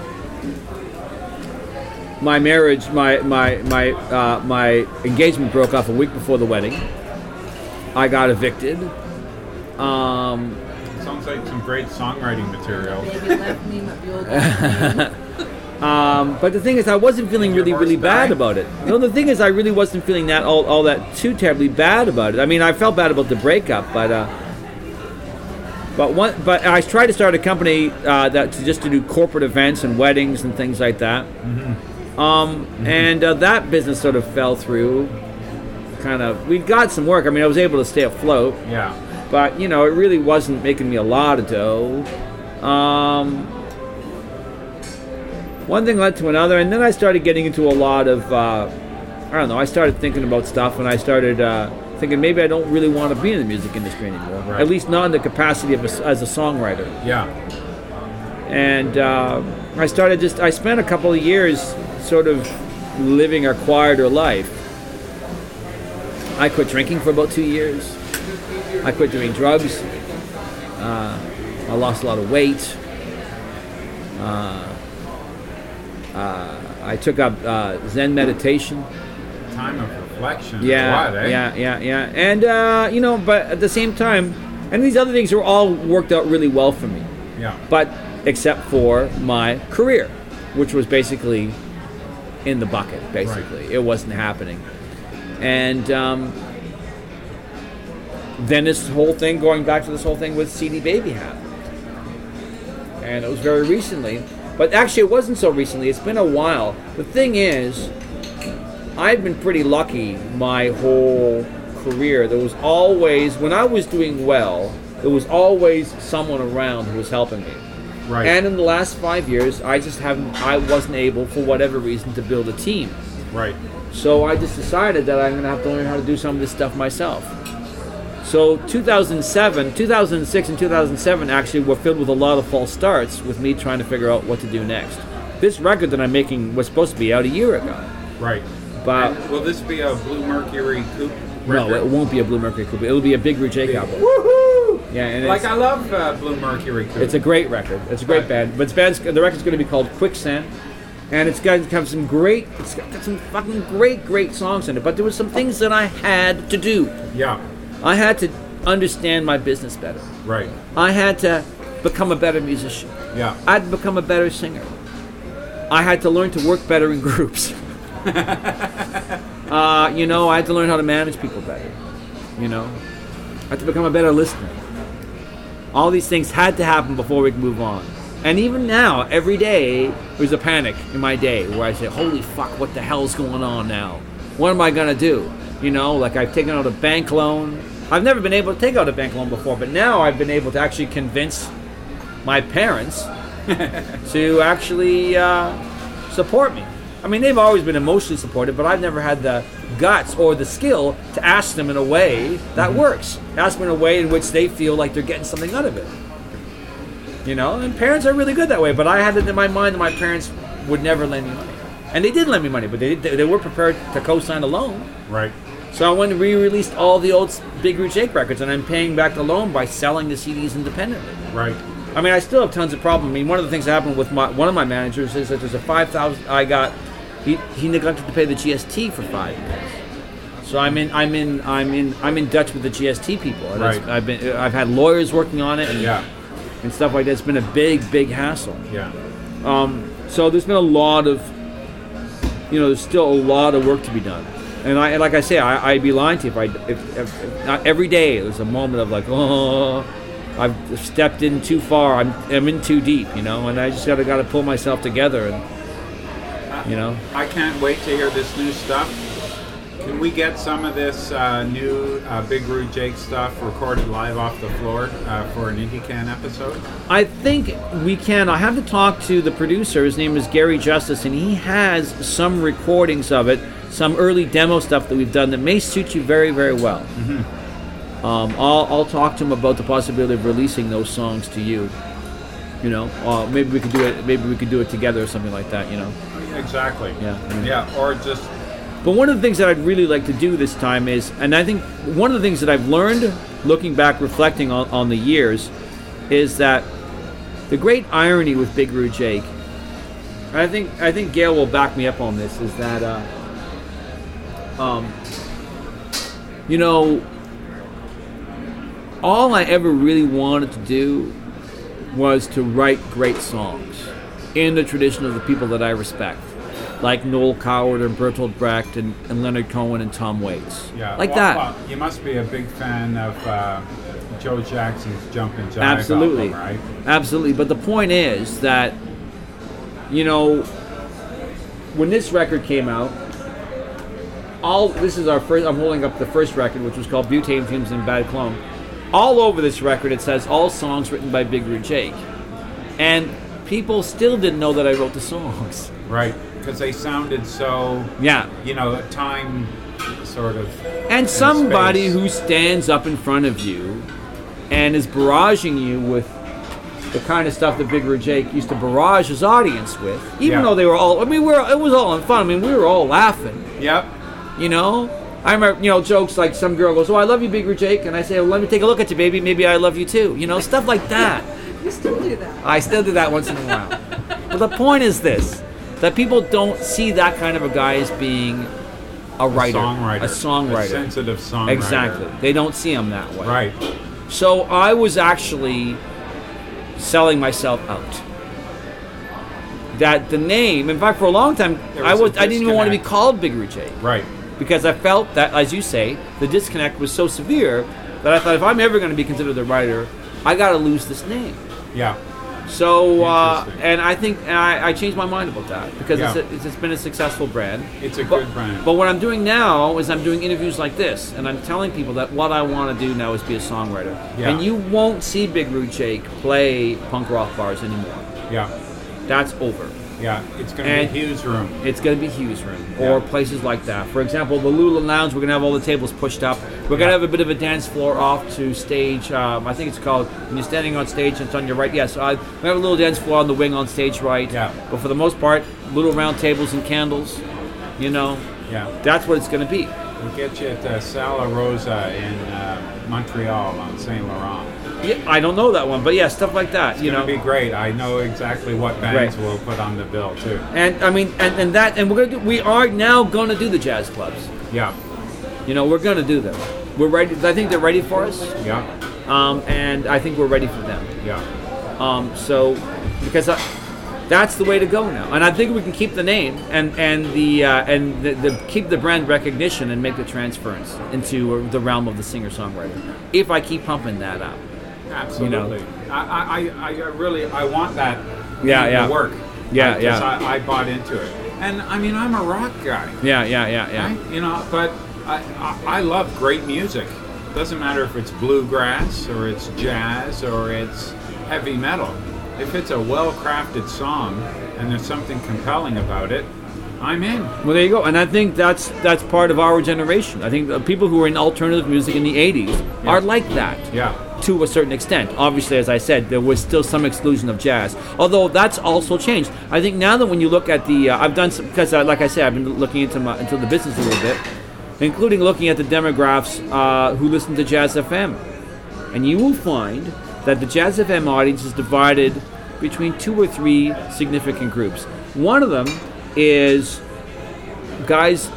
my marriage, my my my uh, my engagement broke off a week before the wedding. I got evicted. Um, Sounds like some great songwriting material. Baby left me, my old left me. um, but the thing is, I wasn't feeling really Your really horse bad died? about it. No, the thing is, I really wasn't feeling that all all that too terribly bad about it. I mean, I felt bad about the breakup, but uh, But one, but I tried to start a company uh, that to just to do corporate events and weddings and things like that. Mm-hmm. Um, mm-hmm. And uh, that business sort of fell through. Kind of, we got some work. I mean, I was able to stay afloat. Yeah. But you know, it really wasn't making me a lot of dough. Um, one thing led to another, and then I started getting into a lot of. Uh, I don't know. I started thinking about stuff, and I started. Uh, thinking maybe I don't really want to be in the music industry anymore. Right. At least not in the capacity of a, as a songwriter. Yeah. And uh, I started just, I spent a couple of years sort of living a quieter life. I quit drinking for about two years. I quit doing drugs. Uh, I lost a lot of weight. Uh, uh, I took up uh, Zen meditation. Time of reflection. Yeah, what, eh? yeah, yeah, yeah. And, uh, you know, but at the same time, and these other things are all worked out really well for me. Yeah. But except for my career, which was basically in the bucket, basically. Right. It wasn't happening. And um, then this whole thing, going back to this whole thing with C D Baby happened. And it was very recently. But actually, it wasn't so recently. It's been a while. The thing is, I've been pretty lucky my whole career. There was always, when I was doing well, there was always someone around who was helping me. Right. And in the last five years, I just haven't, I wasn't able, for whatever reason, to build a team. Right. So I just decided that I'm going to have to learn how to do some of this stuff myself. So two thousand seven, two thousand six and two thousand seven actually were filled with a lot of false starts with me trying to figure out what to do next. This record that I'm making was supposed to be out a year ago. Right. But And will this be a Blue Mercury coupe record? no, it won't be a Blue Mercury coupe. It'll be a Big Rouge Jake album. Woohoo! Yeah, and Like it's, I love uh, Blue Mercury coupe. it's a great record. It's a great Right. band. But it's band's, the record's going to be called Quicksand, and it's got, it's got some great, it's got some fucking great, great songs in it. But there were some things that I had to do. Yeah. I had to understand my business better. Right. I had to become a better musician. Yeah. I had to become a better singer. I had to learn to work better in groups. uh, you know, I had to learn how to manage people better. You know, I had to become a better listener. All these things had to happen before we could move on. And even now, every day, there's a panic in my day where I say, holy fuck, what the hell's going on now? What am I going to do? You know, like I've taken out a bank loan. I've never been able to take out a bank loan before, but now I've been able to actually convince my parents to actually uh, support me. I mean, they've always been emotionally supportive, but I've never had the guts or the skill to ask them in a way that mm-hmm. works. Ask them in a way in which they feel like they're getting something out of it. You know, and parents are really good that way, but I had it in my mind that my parents would never lend me money. And they did lend me money, but they they were prepared to co-sign a loan. Right. So I went and re-released all the old Big Rouge Jake records, and I'm paying back the loan by selling the C Ds independently. Right. I mean, I still have tons of problems. I mean, one of the things that happened with my one of my managers is that there's a five thousand. I got he he neglected to pay the G S T for five years. So I'm in I'm in I'm in I'm in Dutch with the G S T people. And right. I've been I've had lawyers working on it and yeah. and stuff like that. It's been a big big hassle. Yeah. Um. So there's been a lot of you know there's still a lot of work to be done. And I, and like I say, I, I'd be lying to you if I, if, if, if not every day there's a moment of like, oh, I've stepped in too far, I'm, I'm in too deep, you know, and I just gotta gotta pull myself together, and you know. I can't wait to hear this new stuff. Can we get some of this uh, new uh, Big Rouge Jake stuff recorded live off the floor uh, for an IndieCan episode? I think we can. I have to talk to the producer. His name is Gary Justice, and he has some recordings of it. Some early demo stuff that we've done that may suit you very, very well. Mm-hmm. Um, I'll, I'll talk to him about the possibility of releasing those songs to you. You know, uh, maybe we could do it. Maybe we could do it together or something like that. You know. Exactly. Yeah. Yeah. Or just. But one of the things that I'd really like to do this time is, and I think one of the things that I've learned, looking back, reflecting on, on the years, is that the great irony with Big Rouge Jake. I think I think Gail will back me up on this. Is that. Uh, Um, you know, all I ever really wanted to do was to write great songs in the tradition of the people that I respect, like Noel Coward and Bertolt Brecht and, and Leonard Cohen and Tom Waits. Yeah, like well, that. Well, you must be a big fan of uh, Joe Jackson's Jumpin' Jive Absolutely. album, right? Absolutely. But the point is that, you know, when this record came out, all this is our first. I'm holding up the first record, which was called Butane Fumes and Bad Clone. All over this record, it says all songs written by Big Rude Jake, and people still didn't know that I wrote the songs. Right, because they sounded so, Yeah. you know, time sort of. And somebody space. who stands up in front of you and is barraging you with the kind of stuff that Big Rude Jake used to barrage his audience with, even Yeah. though they were all. I mean, we were. It was all in fun. I mean, we were all laughing. Yep. You know, I remember, you know, jokes like some girl goes, "Oh, I love you, Big Rude Jake," and I say, "Well, let me take a look at you, baby. Maybe I love you too." You know, stuff like that. You still do that. I still do that once in a while. But the point is this: that people don't see that kind of a guy as being a writer, a songwriter, a songwriter, a sensitive songwriter. Exactly. They don't see him that way. Right. So I was actually selling myself out. That the name, in fact, for a long time, There I was a was I didn't even want to be disconnect. called Big Rude Jake. Right. Because I felt that, as you say, the disconnect was so severe that I thought if I'm ever going to be considered a writer, I got to lose this name. Yeah. So, uh, Interesting. and I think and I, I changed my mind about that because Yeah. it's, a, it's, it's been a successful brand. It's a But- good brand. But what I'm doing now is I'm doing interviews like this, and I'm telling people that what I want to do now is be a songwriter. Yeah. And you won't see Big Rude Jake play punk rock bars anymore. Yeah. That's over. Yeah. It's going to And- be Hughes Room. It's going to be Hughes Room Yeah. or places like that. For example, the Lula Lounge, we're going to have all the tables pushed up. We're going Yeah. to have a bit of a dance floor off to stage. Um, I think it's called, when you're standing on stage, it's on your right. Yes, uh, we have a little dance floor on the wing on stage right. Yeah. But for the most part, little round tables and candles. You know, Yeah. that's what it's going to be. We'll get you at uh, Sala Rosa in uh, Montreal on Saint Laurent. Yeah, I don't know that one, but yeah, stuff like that. It's you going know, to be great. I know exactly what bands Right. we'll put on the bill too. and I mean, and, and that, and we're gonna do. We are now going to do the jazz clubs. Yeah. You know, we're going to do them. We're ready. I think they're ready for us. Yeah. Um, and I think we're ready for them. Yeah. Um, so, because I, that's the way to go now, and I think we can keep the name and and the uh, and the, the keep the brand recognition and make the transference into the realm of the singer songwriter. If I keep pumping that up, Absolutely. I, I, I I really I want that Yeah, to yeah. work. Yeah, Like, 'cause yeah. I, I bought into it, and I mean I'm a rock guy, yeah, yeah, yeah, yeah. right? You know, but I, I I love great music. Doesn't matter if it's bluegrass or it's jazz or it's heavy metal. If it's a well-crafted song and there's something compelling about it, I'm in. Well, there you go, and I think that's that's part of our generation. I think the people who were in alternative music in the eighties Yeah. are like that. Yeah. To a certain extent. Obviously, as I said, there was still some exclusion of jazz, although that's also changed. I think now that when you look at the, uh, I've done some, because uh, like I said, I've been looking into my, into the business a little bit, including looking at the demographics uh, who listen to Jazz F M, and you will find that the Jazz F M audience is divided between two or three significant groups. One of them is guys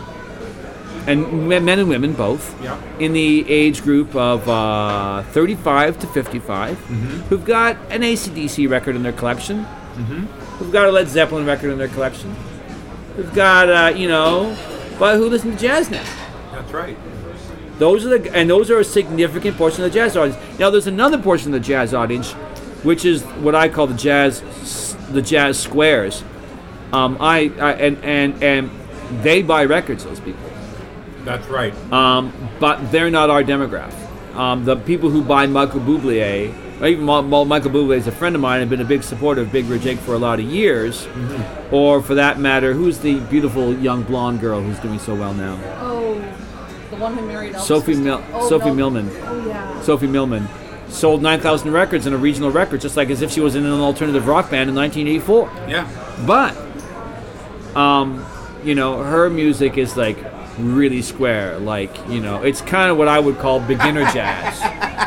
and men men and women both Yeah. in the age group of uh, thirty-five to fifty-five who've got an A C D C record in their collection, who've got a Led Zeppelin record in their collection, who've got uh, you know, but who listen to jazz now. That's right. Those are the and those are a significant portion of the jazz audience. Now there's another portion of the jazz audience, which is what I call the jazz the jazz squares. Um, I, I and and and they buy records. Those people. That's right. Um, but they're not our demographic. Um, the people who buy Michael Bublé, or even Ma- Ma- Michael Bublé is a friend of mine and been a big supporter of Big Rude Jake for a lot of years. Mm-hmm. Or for that matter, who's the beautiful young blonde girl who's doing so well now? Oh, the one who married Elvis. Sophie Mil- Oh, Sophie Mel- Millman. Oh yeah. Sophie Millman sold nine thousand records in a regional record, just like as if she was in an alternative rock band in nineteen eighty-four. Yeah. But, um, you know, her music is like really square. Like, you know, it's kind of what I would call beginner jazz.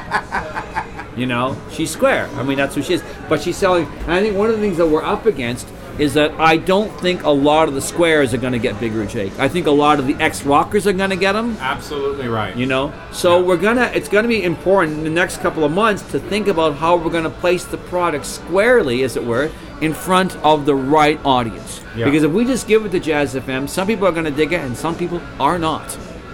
You know, she's square. I mean, that's who she is. But she's selling. And I think one of the things that we're up against is that I don't think a lot of the squares are going to get Big Rude Jake. I think a lot of the ex-rockers are going to get them. Absolutely right. You know, so we're gonna. It's gonna be important in the next couple of months to think about how we're gonna place the product squarely, as it were, in front of the right audience. Yeah. Because if we just give it to Jazz F M, some people are gonna dig it, and some people are not.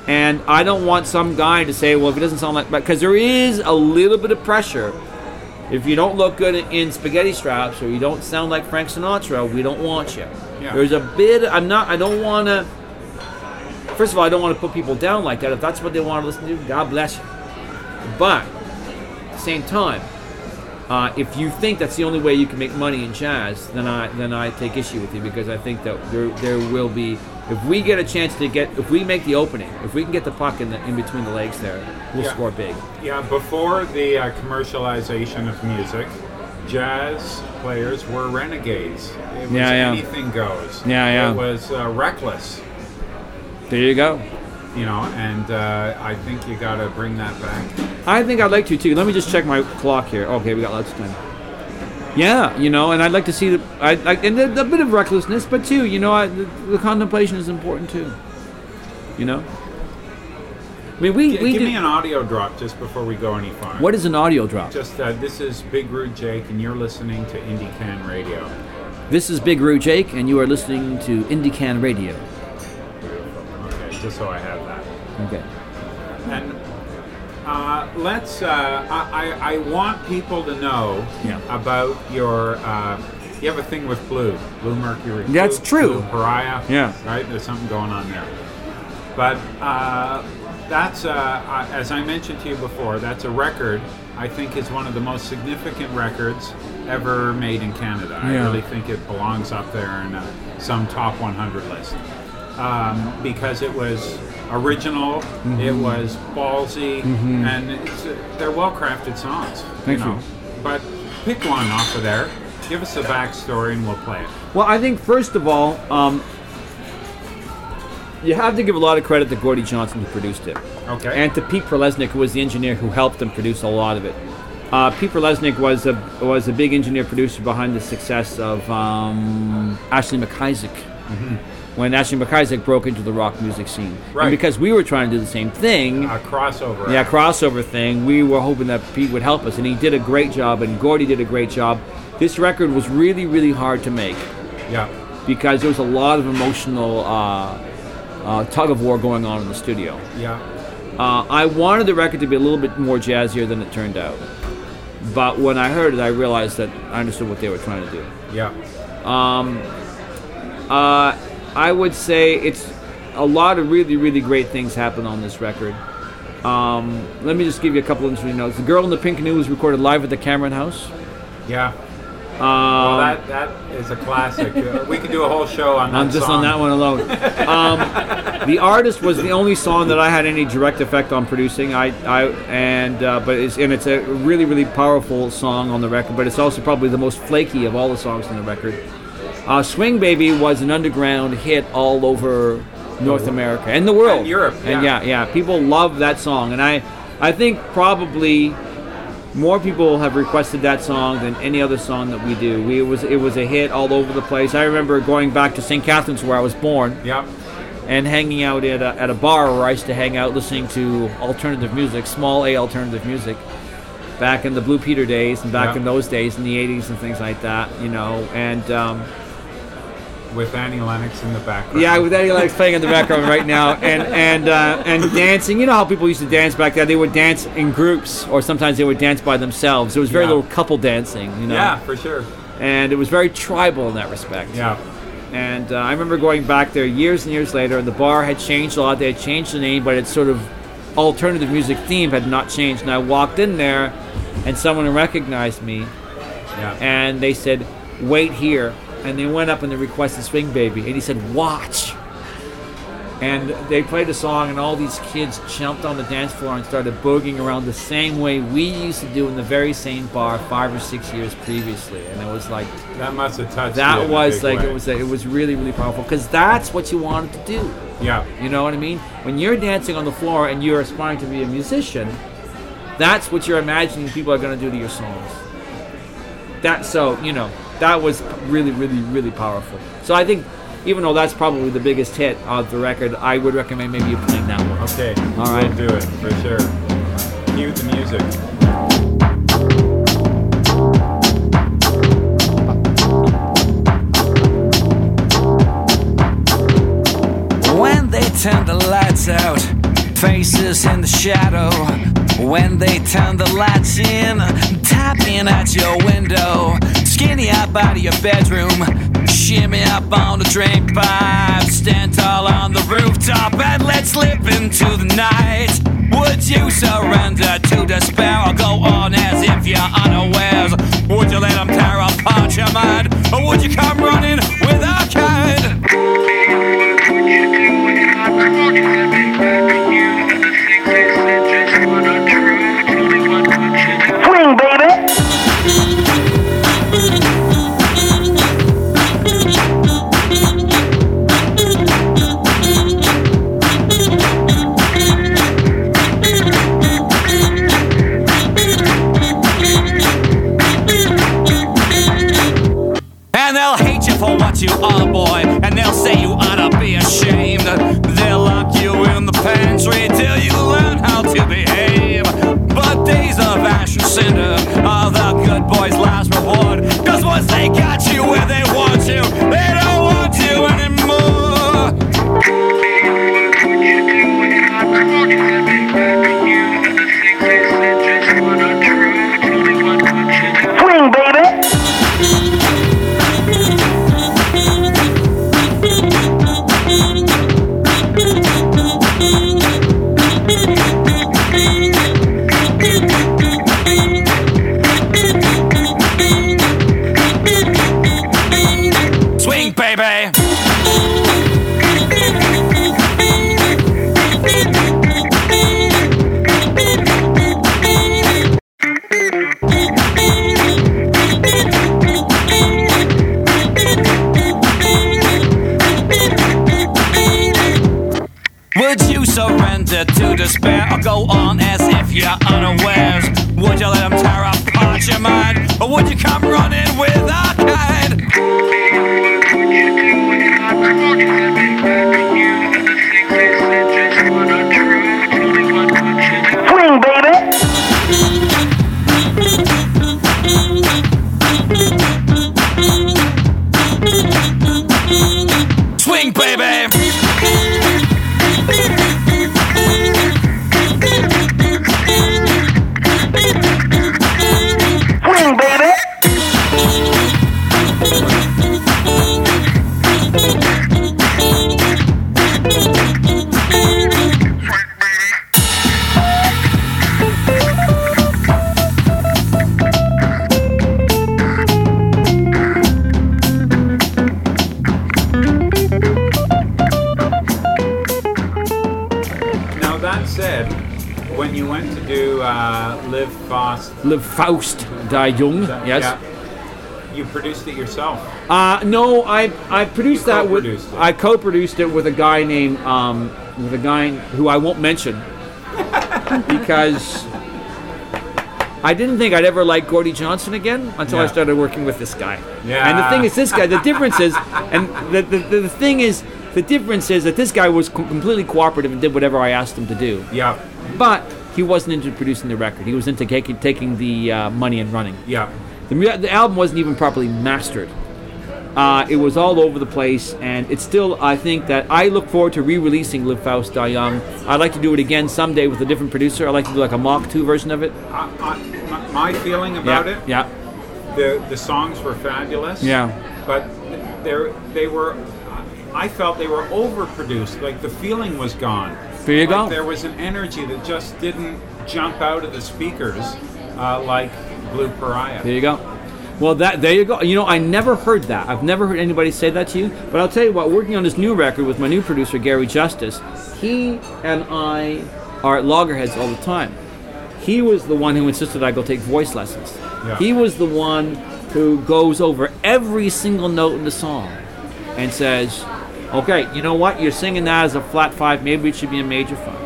And I don't want some guy to say, well, if it doesn't sound like... Because there is a little bit of pressure. If you don't look good in spaghetti straps or you don't sound like Frank Sinatra, we don't want you. Yeah. There's a bit... I'm not... I don't want to... First of all, I don't want to put people down like that. If that's what they want to listen to, God bless you. But, at the same time, uh, if you think that's the only way you can make money in jazz, then I then I take issue with you, because I think that there there will be... If we get a chance to get... If we make the opening, if we can get the puck in, the, in between the legs there, we'll Yeah. score big. Yeah, before the uh, commercialization of music, jazz players were renegades. It was Yeah, yeah. anything goes. Yeah, yeah. It was uh, reckless, There you go. you know, and uh, I think you got to bring that back. I think I'd like to too. Let me just check my clock here. Okay, we got lots of time. Yeah, you know, and I'd like to see the, I like, and a, a bit of recklessness, but too, you know, I, the, the contemplation is important too. You know. I mean, we G- we give do, me an audio drop just before we go any farther. What is an audio drop? Just uh, this is Big Rude Jake, and you're listening to Indie Can Radio. This is Big Roo Jake, and you are listening to IndieCan Radio. Okay, just so I have that. Okay. And uh, let's. Uh, I, I I want people to know Yeah. about your. Uh, you have a thing with Blue, Blue Mercury. That's Blue, true. Blue Pariah. Yeah. Right. There's something going on there. But uh, that's uh, uh, as I mentioned to you before. That's a record. I think is one of the most significant records ever made in Canada. I Yeah. really think it belongs up there in uh, some top one hundred list. Um, because it was original, Mm-hmm. it was ballsy, and it's, uh, they're well-crafted songs. Thank you. Know. you. But pick one off of there, give us the backstory, and we'll play it. Well, I think first of all, um, you have to give a lot of credit to Gordie Johnson, who produced it. Okay. And to Pete Prelesnik, who was the engineer who helped them produce a lot of it. Uh, Pete Prelesnik was a was a big engineer producer behind the success of um, Ashley McIsaac. Mm-hmm. When Ashley McIsaac broke into the rock music scene. Right. And because we were trying to do the same thing, a crossover. yeah, act. crossover thing, we were hoping that Pete would help us, and he did a great job, and Gordie did a great job. This record was really, really hard to make Yeah. because there was a lot of emotional uh, uh, tug of war going on in the studio. Yeah. Uh, I wanted the record to be a little bit more jazzier than it turned out. But when I heard it, I realized that I understood what they were trying to do. Yeah. Um, uh, I would say it's a lot of really, really great things happen on this record. Um, let me just give you a couple of interesting notes. The Girl in the Pink Canoe was recorded live at the Cameron House. Yeah. Um, Well, that that is a classic. Uh, we could do a whole show on that I'm just song. on that one alone. um, the Artist was the only song that I had any direct effect on producing. I, I and uh, but it's and it's a really really powerful song on the record. But it's also probably the most flaky of all the songs on the record. Uh, Swing Baby was an underground hit all over North America and the world. And Europe, And yeah. yeah, yeah, people love that song, and I, I think probably more people have requested that song than any other song that we do. We it was it was a hit all over the place. I remember going back to Saint Catharines, where I was born, Yep. and hanging out at a, at a bar where I used to hang out listening to alternative music, small A alternative music, back in the Blue Peter days and back Yeah. in those days in the eighties and things like that, you know. And um, With Annie Lennox in the background. yeah, with Eddie Lennox playing in the background right now, and and uh, and dancing. You know how people used to dance back then? They would dance in groups, or sometimes they would dance by themselves. There was very Yeah. little couple dancing, you know. Yeah, for sure. And it was very tribal in that respect. Yeah. And uh, I remember going back there years and years later, and the bar had changed a lot. They had changed the name, but its sort of alternative music theme had not changed. And I walked in there, and someone recognized me, Yeah. and they said, "Wait here." And they went up and they requested Swing Baby, and he said, "Watch." And they played a song, and all these kids jumped on the dance floor and started boogieing around the same way we used to do in the very same bar five or six years previously. And it was like, That must have touched you that in a was big like, way. it was it was really, really powerful, because that's what you wanted to do. Yeah. You know what I mean? When you're dancing on the floor and you're aspiring to be a musician, that's what you're imagining people are going to do to your songs. That so, you know, that was really, really, really powerful. So I think, even though that's probably the biggest hit of the record, I would recommend maybe you playing that one. Okay. All right. We'll do it for sure. Cue the music. When they turn the lights out Faces in the shadow when they turn the lights in, tapping at your window. Skinny up out of your bedroom, shimmy up on the drain pipe, stand tall on the rooftop and let's slip into the night. Would you surrender to despair or go on as if you're unawares? Would you let them tear apart your mind, or would you come running with a kind? Swing, baby! And they'll hate you for what you are, boy, and they'll say you ought to be ashamed. They'll lock you in the pantry till you learn how to behave. But days of ash and cinder are the good boys' last reward. Cause once they got you where they want you, they don't want you anymore. Swing, baby! Swing, baby! Would you surrender to despair or go on as if you're unawares? Would you let them tear apart your mind, or would you come running with a kind? Swing, baby! Swing, baby! Swing, baby! Now that said, when you went to do uh, Live Fast, Live Faust Die Jung, yes. yeah, you produced it yourself. Uh, no, I I produced You that with co-produced it. I co-produced it with a guy named um, with a guy who I won't mention because I didn't think I'd ever like Gordie Johnson again until I Yeah. started working with this guy. Yeah. And the thing is, this guy. The difference is, and the the, the, the thing is, the difference is that this guy was co- completely cooperative and did whatever I asked him to do. Yeah, But he wasn't into producing the record. He was into taking taking the uh, money and running. yeah, The, mu- the album wasn't even properly mastered. Uh, it was all over the place, and it's still, I think that I look forward to re-releasing Live Faust Die Young. I'd like to do it again someday with a different producer. I'd like to do like a Mach two version of it. I, I, my, my feeling about yeah, it, yeah, the the songs were fabulous. yeah. but they they were. I felt they were overproduced. Like the feeling was gone. There you Like, go. There was an energy that just didn't jump out of the speakers uh, like Blue Pariah. There you go. Well, that there you go. You know, I never heard that. I've never heard anybody say that to you. But I'll tell you what, working on this new record with my new producer, Gary Justice, he and I are at loggerheads all the time. He was the one who insisted I go take voice lessons. Yeah. He was the one who goes over every single note in the song and says, okay, you know what? You're singing that as a flat five. Maybe it should be a major five.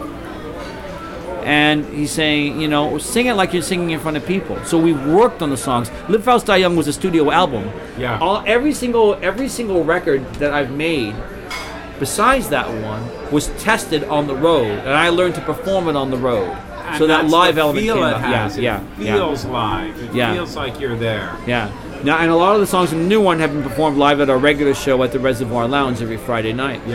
And he's saying, you know, sing it like you're singing in front of people. So we worked on the songs. Live Faust Die Young was a studio album. Yeah. All every single every single record that I've made, besides that one, was tested on the road, and I learned to perform it on the road. And so that that's live the element feel came it out. has. Yeah, It yeah, feels live. It Yeah. feels like you're there. yeah, yeah. Now, and a lot of the songs in the new one have been performed live at our regular show at the Reservoir Lounge every Friday night. Yeah.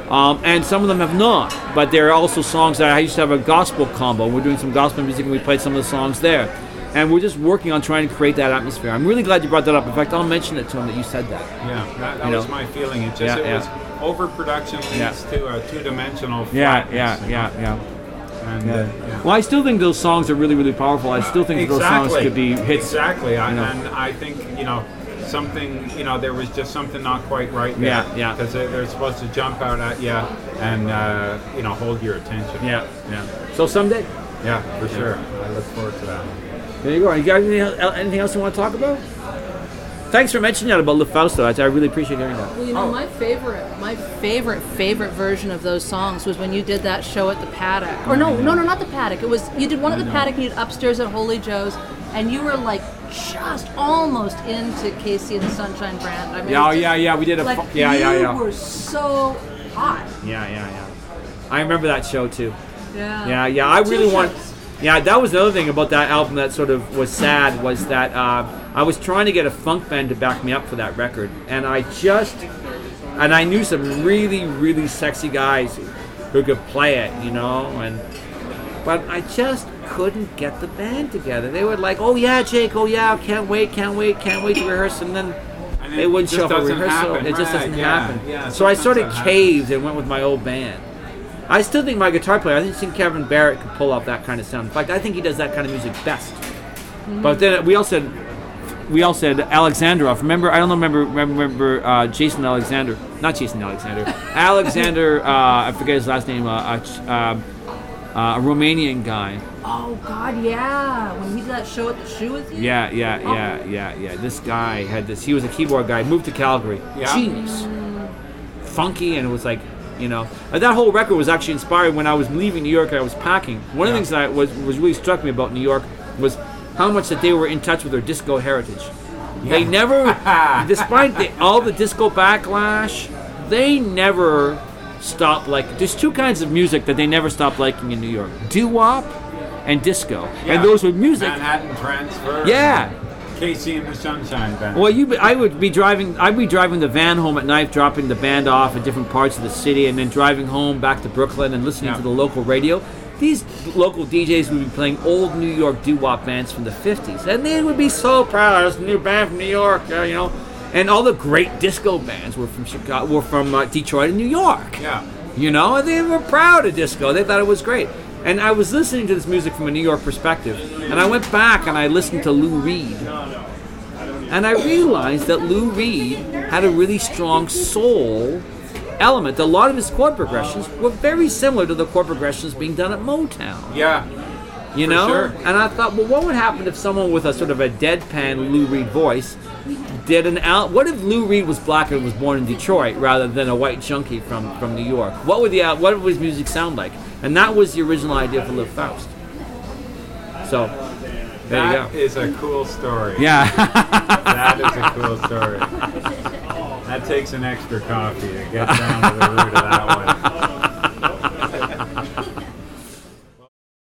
Um, and some of them have not, but there are also songs that I used to have a gospel combo. We're doing some gospel music and we played some of the songs there. And we're just working on trying to create that atmosphere. I'm really glad you brought that up. In fact, I'll mention it to him that you said that. Yeah, that, that You was know. my feeling. It just Yeah, it yeah. was overproduction leads Yeah. to a two-dimensional Yeah, flatness. yeah, you know? yeah, yeah. And, Yeah. uh, yeah. Well, I still think those songs are really, really powerful. I still think those songs Exactly. could be hits. Exactly, I, you know. and I think you know something. You know, there was just something not quite right there. Yeah, yeah. Because they, they're supposed to jump out at you and uh, you know hold your attention. Yeah, yeah. So someday, Yeah, for sure. I look forward to that. there you go. You got anything, el- anything else you want to talk about? Thanks for mentioning that about Le Fausto. I, I really appreciate hearing that. Well, you know, Oh. my favorite, my favorite, favorite version of those songs was when you did that show at the Paddock. Or no, no, no, not the Paddock. It was you did one at the Paddock and you did upstairs at Holy Joe's, and you were like just almost into Casey and the Sunshine Brand. I mean, Yeah, oh, it just- yeah, yeah. We did a Like fu- yeah, you yeah, yeah. were so hot. Yeah, yeah, yeah. I remember that show too. Yeah. Yeah, yeah. I Two really want. shows. Yeah, that was the other thing about that album that sort of was sad was that uh, I was trying to get a funk band to back me up for that record, and I just and I knew some really, really sexy guys who could play it, you know, and but I just couldn't get the band together. They were like, "Oh yeah, Jake. Oh yeah, can't wait, can't wait, can't wait to rehearse," and then. And They it wouldn't just show up at doesn't rehearsal. happen, It just right, doesn't yeah, happen. yeah, so I sometimes sort of that happens. caved and went with my old band. I still think my guitar player, I think Kevin Barrett could pull off that kind of sound. In fact, I think he does that kind of music best. But then we also had, we also had Alexandrov. Remember, I don't remember remember uh, Jason Alexander, not Jason Alexander, Alexander. Uh, I forget his last name. Uh, uh, ch- uh, uh, a Romanian guy. Oh God, yeah. When he did that show at the Shoe with you. Yeah, yeah, yeah, yeah, yeah. This guy had this. He was a keyboard guy. Moved to Calgary. Yeah. Genius. Funky, and it was like, you know, uh, that whole record was actually inspired when I was leaving New York and I was packing. One of the Yeah. things that was was really struck me about New York was how much that they were in touch with their disco heritage. They never, despite the, all the disco backlash, they never stopped like. There's two kinds of music that they never stopped liking in New York: doo-wop and disco. Yeah. And those were music. Manhattan Transfer. Yeah. Casey and the Sunshine Band. Well, you, I would be driving. I'd be driving the van home at night, dropping the band off at different parts of the city, and then driving home back to Brooklyn and listening Yeah. to the local radio. These local D Js would be playing old New York doo-wop bands from the fifties, and they would be so proud. It's a new band from New York, uh, you know. And all the great disco bands were from Chicago, were from uh, Detroit and New York. Yeah. You know, and they were proud of disco. They thought it was great. And I was listening to this music from a New York perspective, and I went back and I listened to Lou Reed. And I realized that Lou Reed had a really strong soul element. A lot of his chord progressions were very similar to the chord progressions being done at Motown. Yeah. You For know? sure. And I thought, well, what would happen if someone with a sort of a deadpan Lou Reed voice did an al- what if Lou Reed was black and was born in Detroit rather than a white junkie from, from New York? What would the al- what would his music sound like? And that was the original idea for Liv Faust. So, there you That go. is a cool story. Yeah. That is a cool story. That takes an extra coffee to get down to the root of that one.